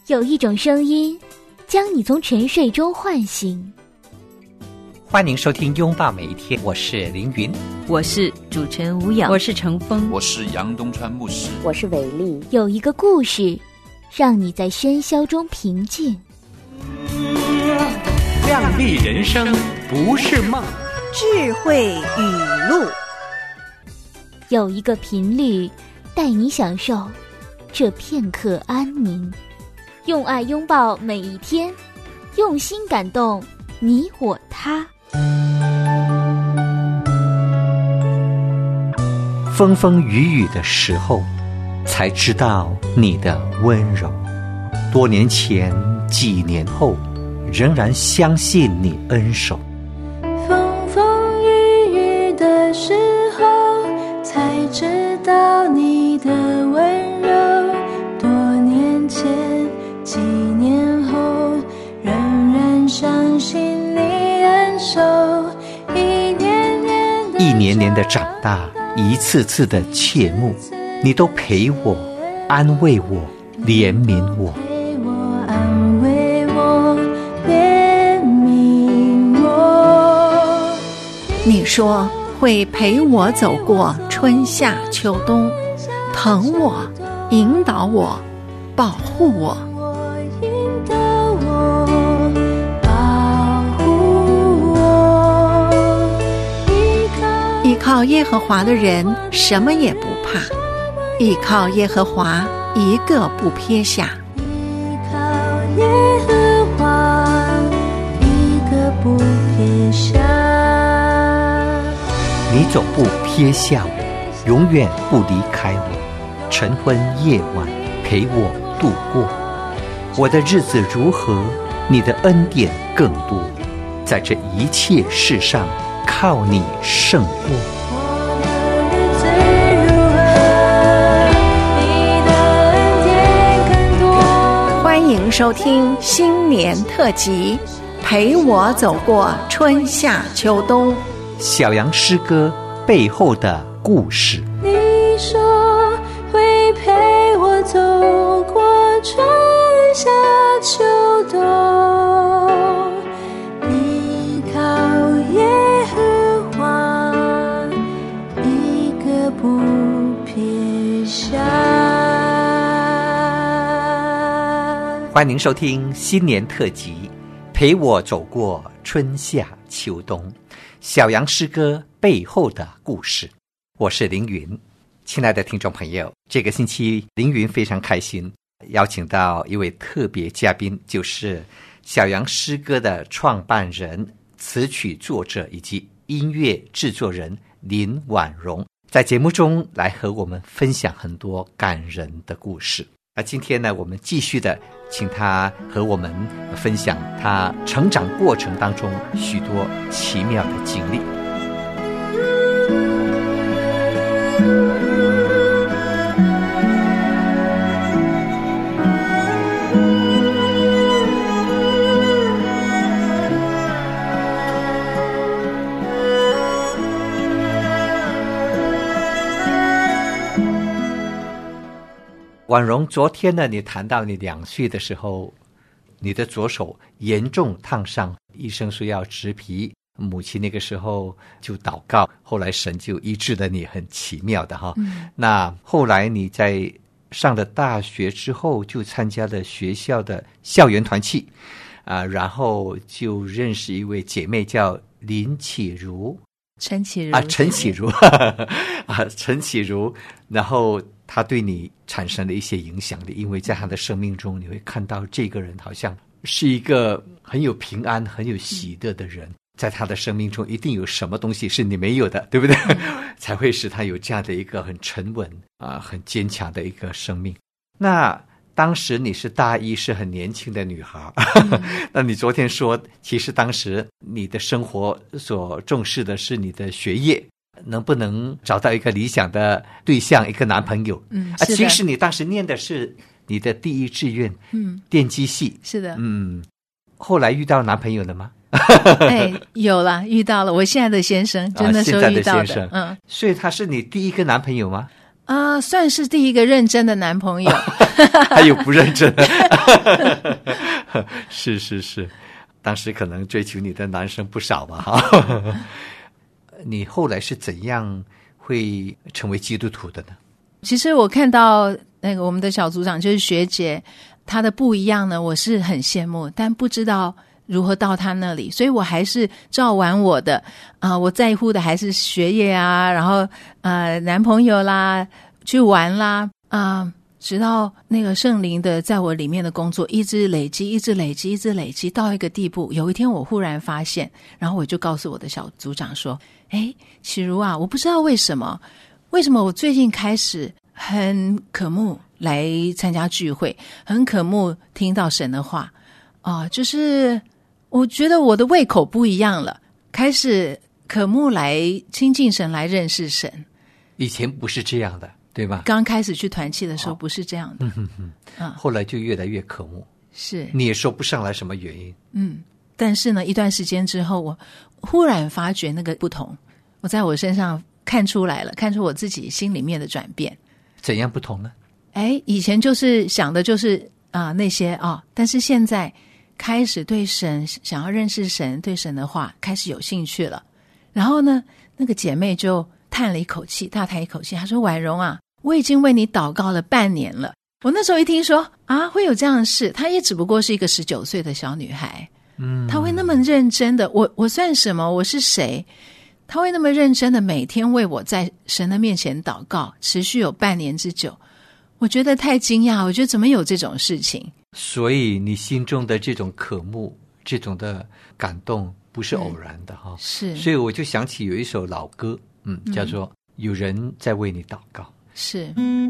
有一种声音将你从沉睡中唤醒。 欢迎收听拥抱每一天，我是凌云， 我是主持人吴瑶，我是程峰， 我是杨东川牧师， 我是伟丽。 有一个故事让你在喧嚣中平静。 亮丽人生不是梦， 智慧语录。 有一个频率带你享受这片刻安宁，用爱拥抱每一天，用心感动你我他。 风风雨雨的时候才知道你的温柔，多年前几年后仍然相信你恩手。 风风雨雨的时候才知道你的温柔，多年前几年后仍然相信你恩手，一年年的长大，一次次的切慕，你都陪我，安慰我，怜悯我。安慰我，怜悯我。 你说会陪我走过春夏秋冬，疼我，引导我，保护我。依靠耶和华的人什么也不怕，依靠耶和华一个不撇下。 依靠耶和华一个不撇下。 你总不撇下我，永远不离开我，晨昏夜晚陪我度过。我的日子如何，你的恩典更多，在这一切事上靠你胜过。 欢迎收听新年特辑，陪我走过春夏秋冬， 小羊诗歌背后的故事。 你说会陪我走过春夏秋冬，依靠耶和华一个不撇下。 欢迎收听新年特辑，陪我走过春夏秋冬，小羊诗歌背后的故事。我是凌云。亲爱的听众朋友，这个星期凌云非常开心，邀请到一位特别嘉宾，就是小羊诗歌的创办人、词曲作者以及音乐制作人林婉容，在节目中来和我们分享很多感人的故事。而今天呢，我们继续的请他和我们分享他成长过程当中许多奇妙的经历。婉容，昨天呢，你谈到你2岁的时候，你的左手严重烫伤，医生说要植皮，母亲那个时候就祷告，后来神就医治了你，很奇妙的哈。那后来你在上了大学之后，就参加了学校的校园团契然后就认识一位姐妹叫林启如， 陈启如陈启如，然后他对你产生了一些影响力，因为在他的生命中，你会看到这个人好像是一个很有平安、很有喜乐的人，在他的生命中一定有什么东西是你没有的，对不对？才会使他有这样的一个很沉稳很坚强的一个生命。那当时你是大一，是很年轻的女孩那你昨天说，其实当时你的生活所重视的是你的学业，能不能找到一个理想的对象，一个男朋友。其实你当时念的是你的第一志愿，电机系。 是的。 后来遇到男朋友了吗？ 有了，遇到了我现在的先生，就那时候遇到的。 所以他是你第一个男朋友吗？ 算是第一个认真的男朋友。 还有不认真的是是是，当时可能追求你的男生不少吧哈。你后来是怎样会成为基督徒的呢？ 其实我看到那个我们的小组长就是学姐，她的不一样呢，我是很羡慕，但不知道如何到她那里，所以我还是照玩我的我在乎的还是学业啊，然后男朋友啦，去玩啦直到那个圣灵的在我里面的工作一直累积一直累积一直累积到一个地步，有一天我忽然发现，然后我就告诉我的小组长说，启如啊，我不知道为什么我最近开始很渴慕来参加聚会，很渴慕听到神的话就是我觉得我的胃口不一样了，开始渴慕来亲近神，来认识神。 以前不是这样的，对吧？ 刚开始去团契的时候不是这样的， 后来就越来越渴慕。 是， 你也说不上来什么原因。 但是呢，一段时间之后，我忽然发觉那个不同，我在我身上看出来了，看出我自己心里面的转变。 怎样不同呢？ 以前就是想的就是那些但是现在开始对神想要认识神，对神的话开始有兴趣了。然后呢，那个姐妹就叹了一口气，大叹一口气，她说，婉容啊，我已经为你祷告了半年了。我那时候一听说会有这样的事，她也只不过是一个19岁的小女孩，她会那么认真的，我算什么，我是谁，她会那么认真的每天为我在神的面前祷告，持续有半年之久。我觉得太惊讶，我觉得怎么有这种事情。 所以你心中的这种渴慕，这种的感动不是偶然的哈。 是， 所以我就想起有一首老歌叫做有人在为你祷告。 是，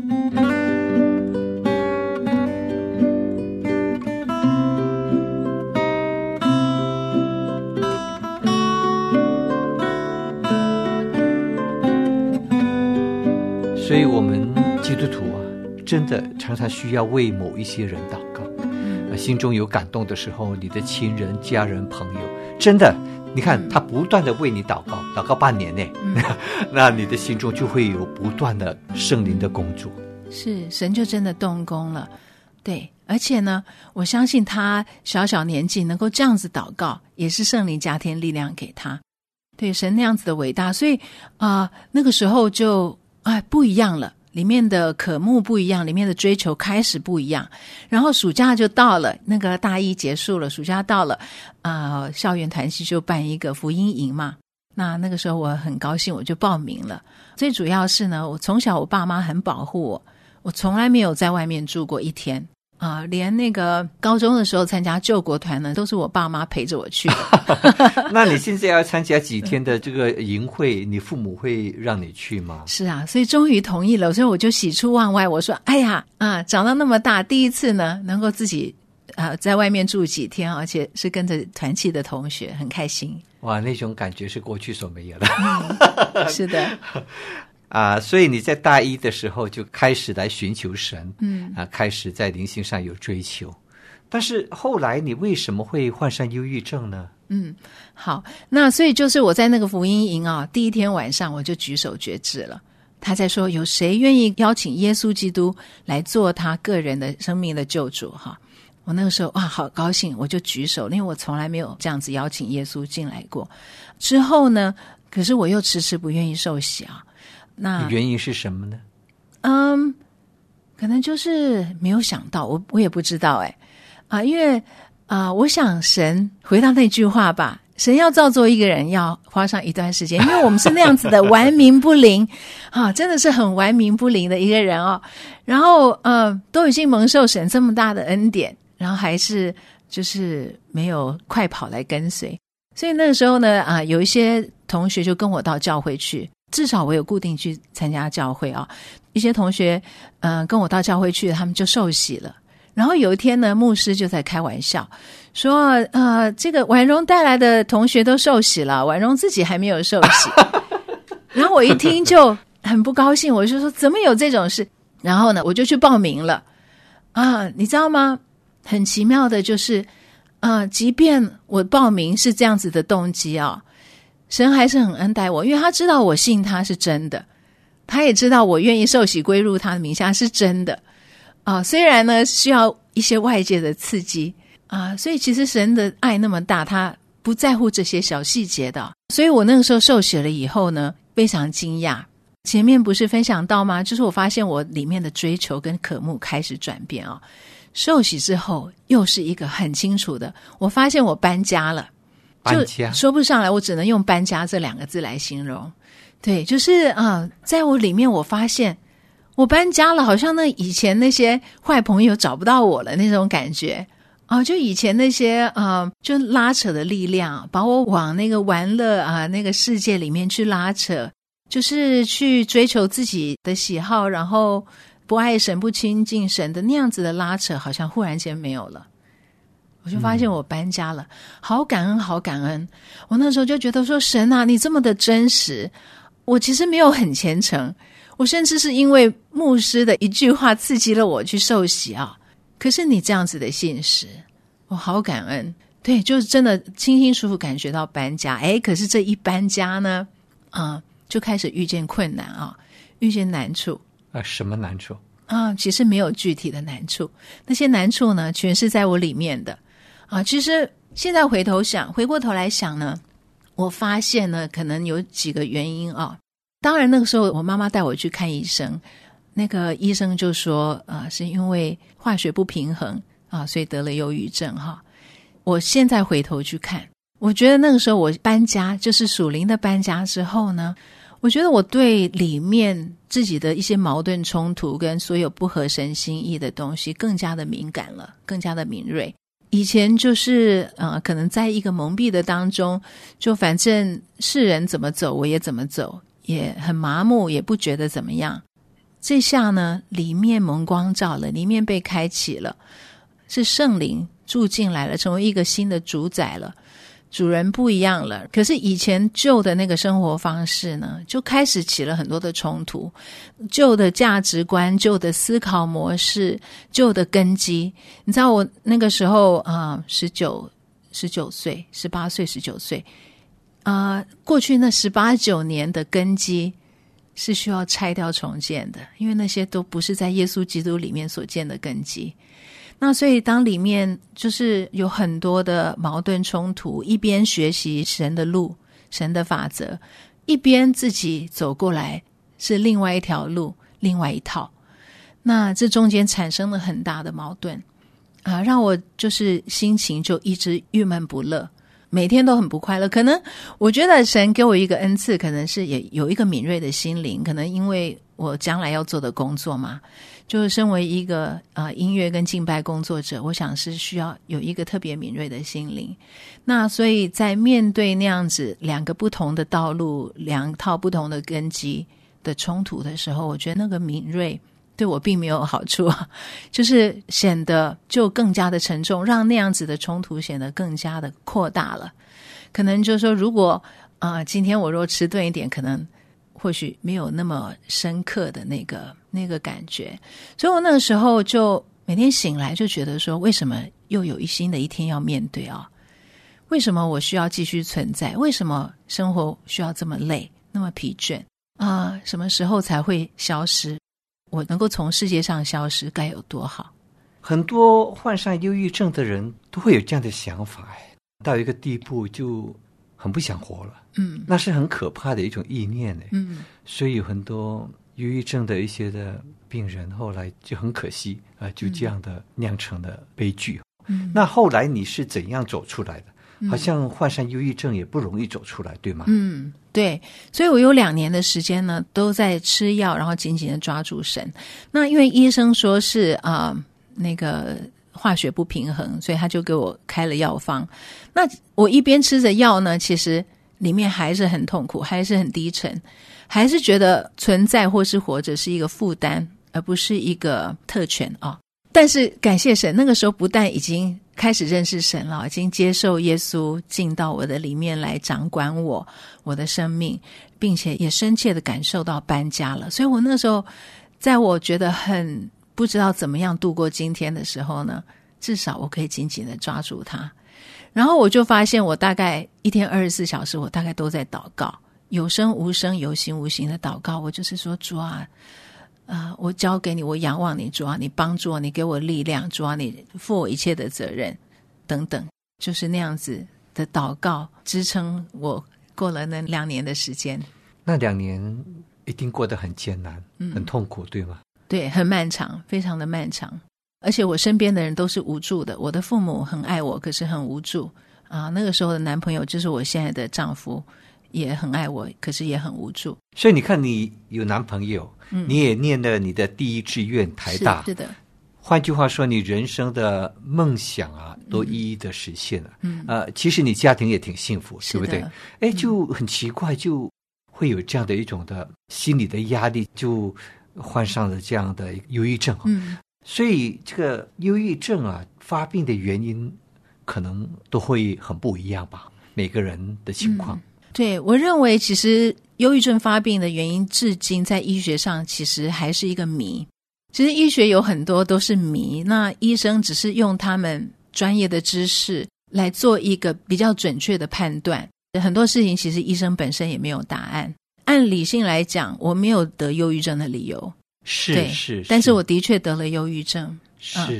所以我们基督徒真的常常需要为某一些人祷告。心中有感动的时候，你的亲人、家人、朋友，真的你看他不断的为你祷告，祷告半年呢，那你的心中就会有不断的圣灵的工作。 是，神就真的动工了。对，而且呢，我相信他小小年纪能够这样子祷告，也是圣灵加添力量给他。对，神那样子的伟大，所以那个时候就不一样了，里面的渴慕不一样，里面的追求开始不一样。然后暑假就到了，那个大一结束了，暑假到了校园团契就办一个福音营嘛。那个时候我很高兴，我就报名了。最主要是呢，我从小我爸妈很保护我，我从来没有在外面住过一天连那个高中的时候参加救国团呢，都是我爸妈陪着我去的。 那你现在要参加几天的这个营会，你父母会让你去吗？ 是啊，所以终于同意了，所以我就喜出望外，我说哎呀长到那么大第一次呢能够自己在外面住几天，而且是跟着团契的同学，很开心。 哇，那种感觉是过去所没有的。 是的所以你在大一的时候就开始来寻求神，开始在灵性上有追求。但是后来你为什么会患上忧郁症呢？ 好，那所以就是我在那个福音营第一天晚上我就举手决志了。他在说有谁愿意邀请耶稣基督来做他个人的生命的救主我那个时候好高兴，我就举手，因为我从来没有这样子邀请耶稣进来过。之后呢，可是我又迟迟不愿意受洗那原因是什么呢？ 可能就是没有想到，我也不知道因为我想神回到那句话吧，神要造作一个人要花上一段时间，因为我们是那样子的顽冥不灵真的是很顽冥不灵的一个人然后都已经蒙受神这么大的恩典，然后还是就是没有快跑来跟随。所以那个时候呢有一些同学就跟我到教会去，至少我有固定去参加教会一些同学跟我到教会去，他们就受洗了。然后有一天呢，牧师就在开玩笑说这个婉容带来的同学都受洗了，婉容自己还没有受洗。然后我一听就很不高兴，我就说怎么有这种事。然后呢我就去报名了你知道吗，很奇妙的就是即便我报名是这样子的动机神还是很恩待我，因为他知道我信他是真的，他也知道我愿意受洗归入他的名下是真的虽然呢需要一些外界的刺激啊，所以其实神的爱那么大，他不在乎这些小细节的。所以我那个时候受洗了以后呢，非常惊讶。前面不是分享到吗？就是我发现我里面的追求跟渴慕开始转变啊。受洗之后又是一个很清楚的，我发现我搬家了。 搬家说不上来，我只能用搬家这2个字来形容。对，就是在我里面我发现我搬家了，好像那以前那些坏朋友找不到我了那种感觉啊，就以前那些就拉扯的力量把我往那个玩乐那个世界里面去拉扯，就是去追求自己的喜好，然后不爱神不亲近神的那样子的拉扯，好像忽然间没有了。我就发现我搬家了，好感恩好感恩。我那时候就觉得说，神啊，你这么的真实。我其实没有很虔诚，我甚至是因为牧师的一句话刺激了我去受洗啊。可是你这样子的信实，我好感恩。对，就是真的清清楚楚感觉到搬家。可是这一搬家呢就开始遇见困难啊，遇见难处。 什么难处？ 其实没有具体的难处，那些难处呢全是在我里面的其实现在回过头来想呢，我发现呢可能有几个原因当然那个时候我妈妈带我去看医生，那个医生就说是因为化学不平衡所以得了忧郁症我现在回头去看，我觉得那个时候我搬家，就是属灵的搬家之后呢，我觉得我对里面自己的一些矛盾冲突跟所有不合神心意的东西更加的敏感了，更加的敏锐。以前就是可能在一个蒙蔽的当中，就反正世人怎么走我也怎么走，也很麻木，也不觉得怎么样。这下呢，里面蒙光照了，里面被开启了，是圣灵住进来了，成为一个新的主宰了，主人不一样了。可是以前旧的那个生活方式呢，就开始起了很多的冲突，旧的价值观，旧的思考模式，旧的根基。你知道我那个时候19岁18岁19岁过去那18、19年的根基是需要拆掉重建的，因为那些都不是在耶稣基督里面所建的根基。那所以当里面就是有很多的矛盾冲突，一边学习神的路，神的法则，一边自己走过来是另外一条路，另外一套。那这中间产生了很大的矛盾让我就是心情就一直郁闷不乐，每天都很不快乐。可能我觉得神给我一个恩赐，可能是也有一个敏锐的心灵，可能因为我将来要做的工作嘛，就是身为一个音乐跟敬拜工作者，我想是需要有一个特别敏锐的心灵。那所以在面对那样子2个不同的道路，2套不同的根基的冲突的时候，我觉得那个敏锐对我并没有好处就是显得就更加的沉重，让那样子的冲突显得更加的扩大了。可能就是说如果今天我若迟钝一点，可能或许没有那么深刻的那个感觉。所以我那个时候就每天醒来就觉得说，为什么又有新的一天要面对为什么我需要继续存在？为什么生活需要这么累，那么疲倦什么时候才会消失？我能够从世界上消失该有多好。 很多患上忧郁症的人都会有这样的想法，到一个地步就很不想活了。那是很可怕的一种意念。所以有很多忧郁症的一些的病人后来就很可惜就这样的酿成了悲剧。那后来你是怎样走出来的？好像患上忧郁症也不容易走出来，对吗？ 对，所以我有2年的时间呢都在吃药，然后紧紧的抓住神。那因为医生说是那个化学不平衡，所以他就给我开了药方。那我一边吃着药呢，其实里面还是很痛苦，还是很低沉，还是觉得存在或是活着是一个负担，而不是一个特权但是感谢神，那个时候不但已经开始认识神了，已经接受耶稣进到我的里面来掌管我的生命，并且也深切的感受到搬家了。所以我那时候在我觉得很不知道怎么样度过今天的时候呢，至少我可以紧紧的抓住它。然后我就发现我大概一天24小时我大概都在祷告，有声无声有形无形的祷告。我就是说，主啊， 我交给你，我仰望你，主啊，你帮助我，你给我力量，主啊，你负我一切的责任，等等，就是那样子的祷告支撑我过了那2年的时间。 那2年一定过得很艰难，很痛苦，对吗？ 对，很漫长，非常的漫长。而且我身边的人都是无助的，我的父母很爱我，可是很无助啊。那个时候的男朋友就是我现在的丈夫，也很爱我，可是也很无助。 所以你看，你有男朋友，你也念了你的第一志愿台大， 是的。 换句话说，你人生的梦想啊，都一一的实现了。其实你家庭也挺幸福，对不对？哎，就很奇怪，就会有这样的一种的心理的压力，就患上了这样的忧郁症。所以这个忧郁症啊，发病的原因可能都会很不一样吧，每个人的情况。 对，我认为其实忧郁症发病的原因至今在医学上其实还是一个谜。其实医学有很多都是谜，那医生只是用他们专业的知识来做一个比较准确的判断。很多事情其实医生本身也没有答案。按理性来讲，我没有得忧郁症的理由， 是， 但是我的确得了忧郁症。 是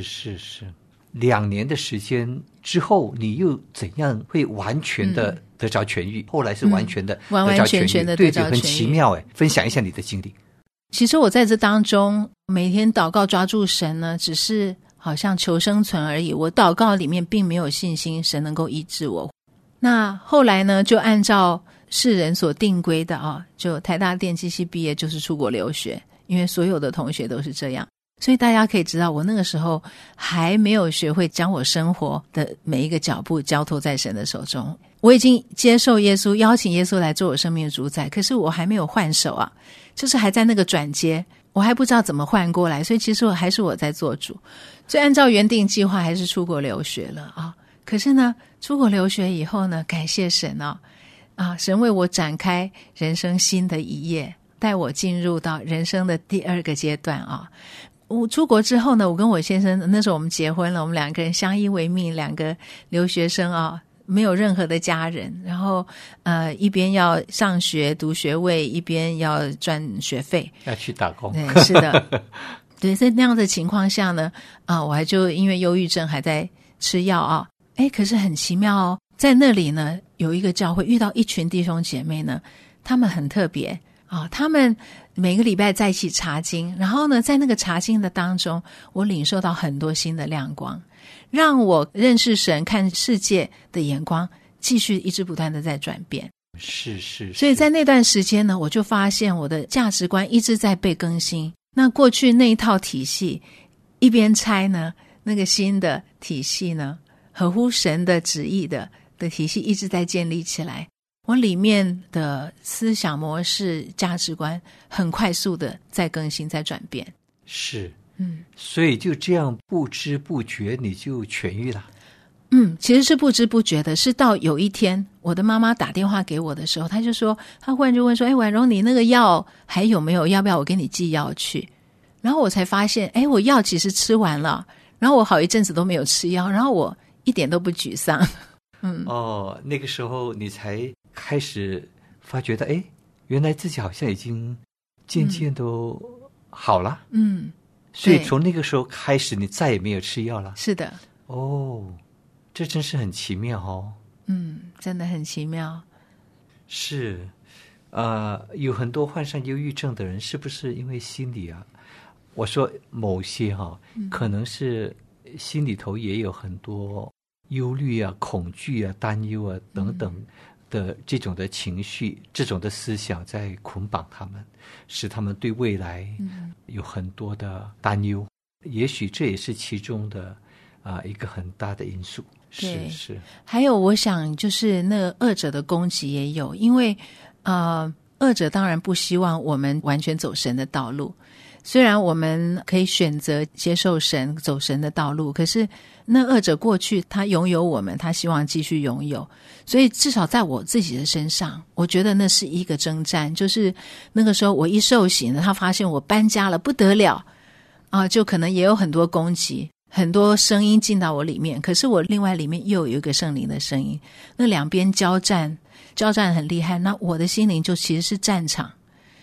，2年的时间之后，你又怎样会完全的得着痊愈？后来是完全的完完全全的得着痊愈， 对，很奇妙哎！分享一下你的经历。 其实我在这当中每天祷告抓住神呢，只是好像求生存而已。我祷告里面并没有信心神能够医治我。那后来呢，就按照世人所定规的就台大电机系毕业就是出国留学，因为所有的同学都是这样。所以大家可以知道，我那个时候还没有学会将我生活的每一个脚步交托在神的手中。我已经接受耶稣，邀请耶稣来做我生命的主宰，可是我还没有换手啊，就是还在那个转接，我还不知道怎么换过来。所以其实还是我在做主，所以按照原定计划还是出国留学了啊。可是呢，出国留学以后呢，感谢神神为我展开人生新的一页，带我进入到人生的第2个阶段啊。我出国之后呢，我跟我先生那时候我们结婚了，我们2个人相依为命，2个留学生没有任何的家人，然后一边要上学读学位，一边要赚学费， 要去打工。 对，是的。对，在那样的情况下呢，我还就因为忧郁症还在吃药可是很奇妙在那里呢有一个教会遇到一群弟兄姐妹呢，他们很特别他们每个礼拜在一起查经，然后呢在那个查经的当中，我领受到很多新的亮光，让我认识神看世界的眼光继续一直不断的在转变。 是， 所以在那段时间呢，我就发现我的价值观一直在被更新。那过去那一套体系一边拆呢，那个新的体系呢，合乎神的旨意的体系一直在建立起来。我里面的思想模式价值观很快速的在更新在转变。 是，所以就这样不知不觉你就痊愈了。 其实是不知不觉的，是到有一天我的妈妈打电话给我的时候，她就说，她忽然就问说，婉容你那个药还有没有，要不要我给你寄药去？然后我才发现我药其实吃完了，然后我好一阵子都没有吃药，然后我一点都不沮丧。 那个时候你才开始发觉到原来自己好像已经渐渐都好了。所以从那个时候开始你再也没有吃药了。 是的。 这真是很奇妙真的很奇妙。 是有很多患上忧郁症的人，是不是因为心理我说某些可能是心里头也有很多忧虑恐惧担忧等等的这种的情绪，这种的思想在捆绑他们，使他们对未来有很多的担忧。也许这也是其中的一个很大的因素。是。 还有我想就是那恶者的攻击也有，因为恶者当然不希望我们完全走神的道路，虽然我们可以选择接受神走神的道路，可是那恶者过去他拥有我们，他希望继续拥有。所以至少在我自己的身上，我觉得那是一个征战，就是那个时候我一受洗呢，他发现我搬家了不得了就可能也有很多攻击，很多声音进到我里面，可是我另外里面又有一个圣灵的声音，那两边交战很厉害，那我的心灵就其实是战场。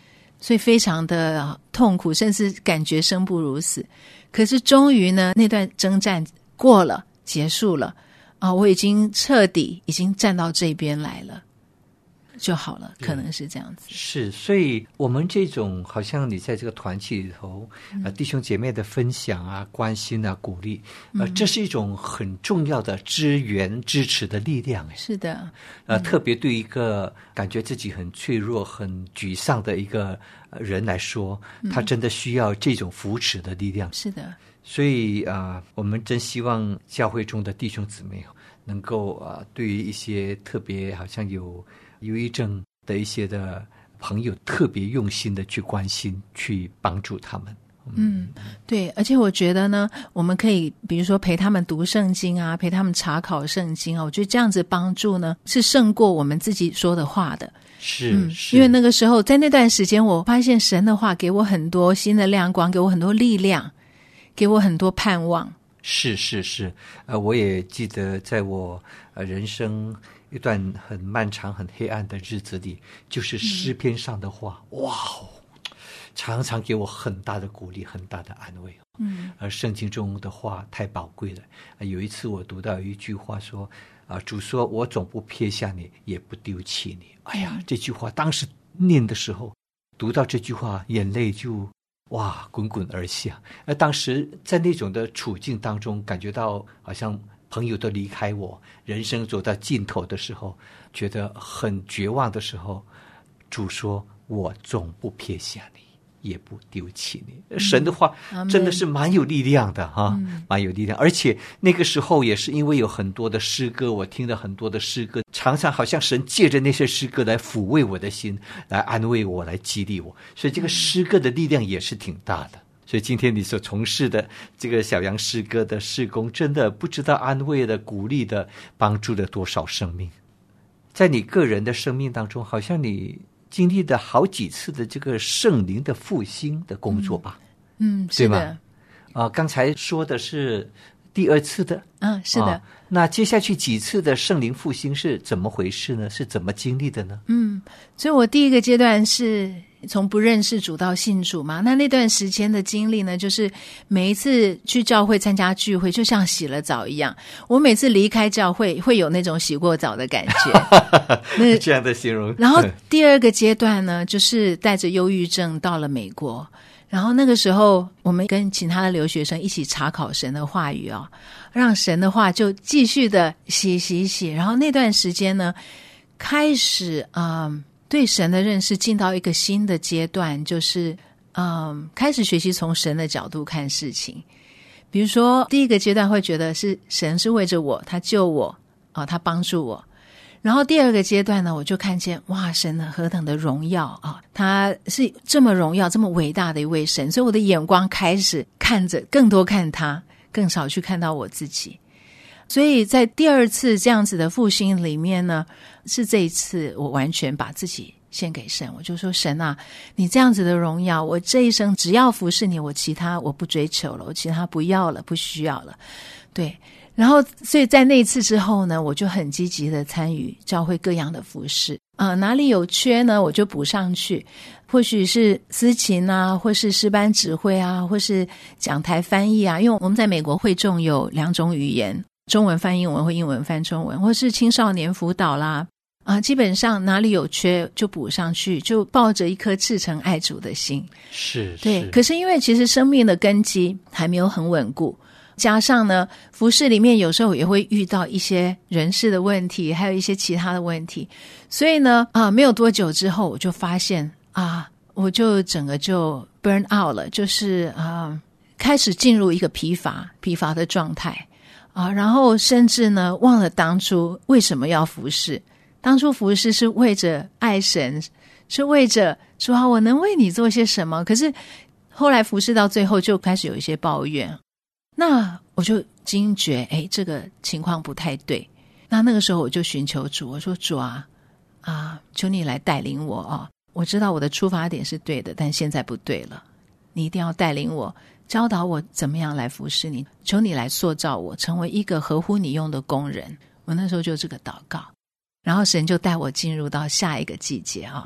所以非常的痛苦，甚至感觉生不如死。可是终于呢，那段征战过了，结束了我已经彻底已经站到这边来了就好了，可能是这样子。 是，所以我们这种好像你在这个团契里头弟兄姐妹的分享啊、关心啊、鼓励这是一种很重要的支援支持的力量。 是的， 特别对一个感觉自己很脆弱、很沮丧的一个人来说，他真的需要这种扶持的力量。 是的， 所以我们真希望教会中的弟兄姊妹能够对于一些特别好像有忧郁症的一些的朋友，特别用心的去关心、去帮助他们。 对，而且我觉得呢，我们可以比如说陪他们读圣经啊，陪他们查考圣经啊，我觉得这样子帮助呢，是胜过我们自己说的话的。 是， 因为那个时候在那段时间，我发现神的话给我很多新的亮光，给我很多力量，给我很多盼望。 是，我也记得在我人生一段很漫长、很黑暗的日子里，就是诗篇上的话，哇，常常给我很大的鼓励、很大的安慰。而圣经中的话太宝贵了。有一次我读到一句话说，主说：“我总不撇下你，也不丢弃你。”哎呀，这句话当时念的时候，读到这句话，眼泪就滚滚而下。当时在那种的处境当中，感觉到好像朋友都离开我，人生走到尽头的时候，觉得很绝望的时候，主说：“我总不撇下你，也不丢弃你。”神的话真的是蛮有力量的蛮有力量。而且那个时候也是因为有很多的诗歌，我听了很多的诗歌，常常好像神借着那些诗歌来抚慰我的心，来安慰我，来激励我。所以这个诗歌的力量也是挺大的。所以今天你所从事的这个小羊诗歌的事工，真的不知道安慰的、鼓励的、帮助了多少生命。在你个人的生命当中，好像你经历了好几次的这个圣灵的复兴的工作吧？ 是的。 刚才说的是第2次的， 是的。 那接下去几次的圣灵复兴是怎么回事呢？是怎么经历的呢？ 所以我第一个阶段是从不认识主到信主嘛，那段时间的经历呢，就是每一次去教会参加聚会就像洗了澡一样，我每次离开教会会有那种洗过澡的感觉这样的形容。 然后第二个阶段呢，就是带着忧郁症到了美国，然后那个时候我们跟其他的留学生一起查考神的话语让神的话就继续的洗，然后那段时间呢，开始对神的认识进到一个新的阶段，就是开始学习从神的角度看事情。比如说第一个阶段会觉得是神是为着我，他救我他帮助我。然后第二个阶段呢，我就看见神呢何等的荣耀他是这么荣耀这么伟大的一位神，所以我的眼光开始看着更多看他，更少去看到我自己。所以在第2次这样子的复兴里面呢，是这一次我完全把自己献给神，我就说神啊，你这样子的荣耀，我这一生只要服侍你，我其他我不追求了，我其他不要了，不需要了。对，然后所以在那一次之后呢，我就很积极的参与教会各样的服事哪里有缺呢我就补上去，或许是司琴或是诗班指挥或是讲台翻译因为我们在美国会众有2种语言，中文翻英文或英文翻中文，或是青少年辅导啦基本上哪里有缺就补上去，就抱着一颗赤诚爱主的心。 是， 对。可是因为其实生命的根基还没有很稳固，加上呢服事里面有时候也会遇到一些人事的问题，还有一些其他的问题，所以呢没有多久之后我就发现我就整个就 burn out 了，就是开始进入一个疲乏的状态然后甚至呢忘了当初为什么要服事。当初服事是为着爱神，是为着说我能为你做些什么，可是后来服事到最后就开始有一些抱怨，那我就惊觉这个情况不太对。那个时候我就寻求主，我说主求你来带领我我知道我的出发点是对的，但现在不对了，你一定要带领我，教导我怎么样来服侍你，求你来塑造我成为一个合乎你用的工人。我那时候就这个祷告，然后神就带我进入到下一个季节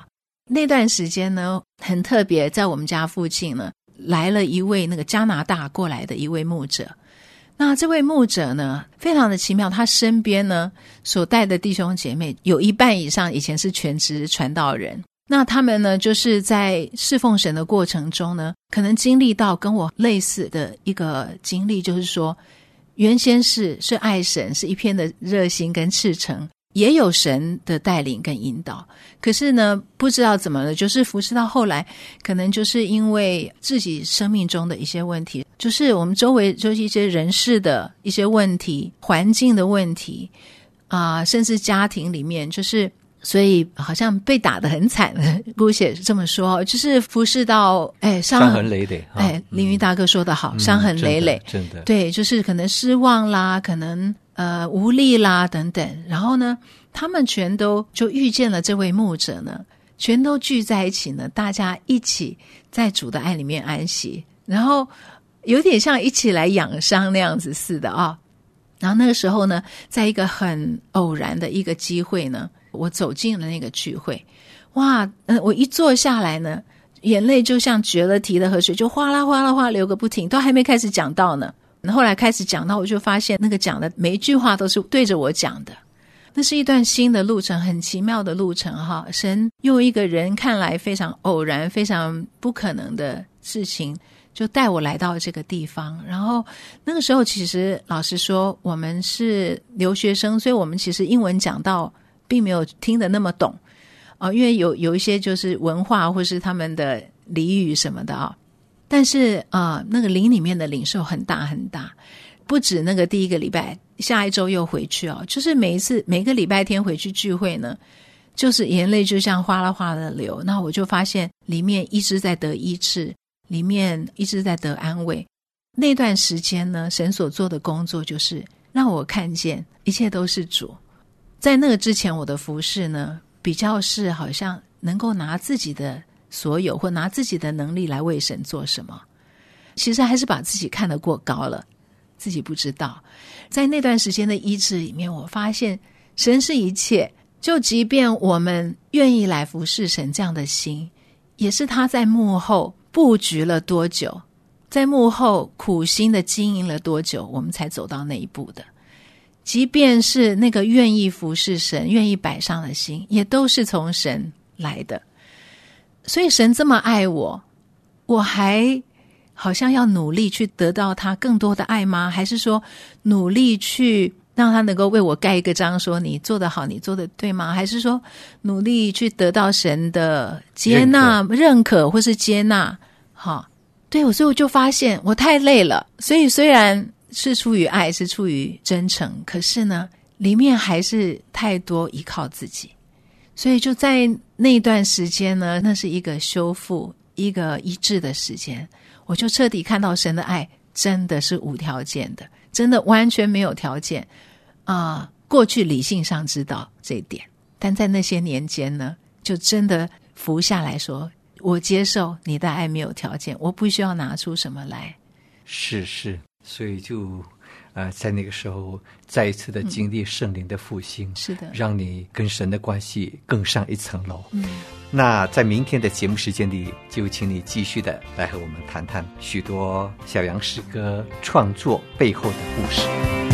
那段时间呢，很特别，在我们家附近呢，来了一位那个加拿大过来的一位牧者。那这位牧者呢，非常的奇妙，他身边呢所带的弟兄姐妹有一半以上以前是全职传道人。那他们呢，就是在侍奉神的过程中呢，可能经历到跟我类似的一个经历，就是说原先是爱神，是一片的热心跟赤诚，也有神的带领跟引导，可是呢不知道怎么了，就是服侍到后来，可能就是因为自己生命中的一些问题，就是我们周围就是一些人事的一些问题，环境的问题甚至家庭里面，就是所以好像被打得很惨了，姑且这么说，就是服侍到伤痕累累。 凌云大哥说得好，伤痕累累， 真的对，就是可能失望啦，可能无力啦等等。然后呢，他们全都就遇见了这位牧者呢，全都聚在一起呢，大家一起在主的爱里面安息，然后有点像一起来养伤那样子似的啊。然后那个时候呢，在一个很偶然的一个机会呢，我走进了那个聚会，哇，我一坐下来呢，眼泪就像决了堤的河水，就哗啦哗啦哗流个不停，都还没开始讲道呢。后来开始讲到，我就发现那个讲的每一句话都是对着我讲的。那是一段新的路程，很奇妙的路程哈。神用一个人看来非常偶然、非常不可能的事情，就带我来到这个地方。然后那个时候其实老实说，我们是留学生，所以我们其实英文讲到并没有听得那么懂因为有一些就是文化或是他们的俚语什么的但是那个灵里面的领受很大很大，不止那个第一个礼拜，下一周又回去就是每个礼拜天回去聚会呢，就是眼泪就像哗啦哗啦的流。那我就发现里面一直在得医治，里面一直在得安慰。那段时间呢，神所做的工作就是让我看见一切都是主。在那个之前，我的服事呢，比较是好像能够拿自己的所有或拿自己的能力来为神做什么，其实还是把自己看得过高了，自己不知道。在那段时间的医治里面，我发现神是一切，就即便我们愿意来服侍神这样的心，也是他在幕后布局了多久，在幕后苦心的经营了多久，我们才走到那一步的。即便是那个愿意服侍神、愿意摆上的心，也都是从神来的。所以神这么爱我，我还好像要努力去得到他更多的爱吗？还是说努力去让他能够为我盖一个章，说你做得好，你做得对吗？还是说努力去得到神的接纳、认可或是接纳？对，所以我就发现我太累了。所以虽然是出于爱，是出于真诚，可是呢，里面还是太多依靠自己。所以就在那段时间呢，那是一个修复、一个医治的时间，我就彻底看到神的爱真的是无条件的，真的完全没有条件过去理性上知道这一点，但在那些年间呢，就真的服下来说，我接受你的爱没有条件，我不需要拿出什么来。是， 所以就在那个时候再一次的经历圣灵的复兴， 是的， 让你跟神的关系更上一层楼。那在明天的节目时间里，就请你继续的来和我们谈谈许多小杨诗歌创作背后的故事。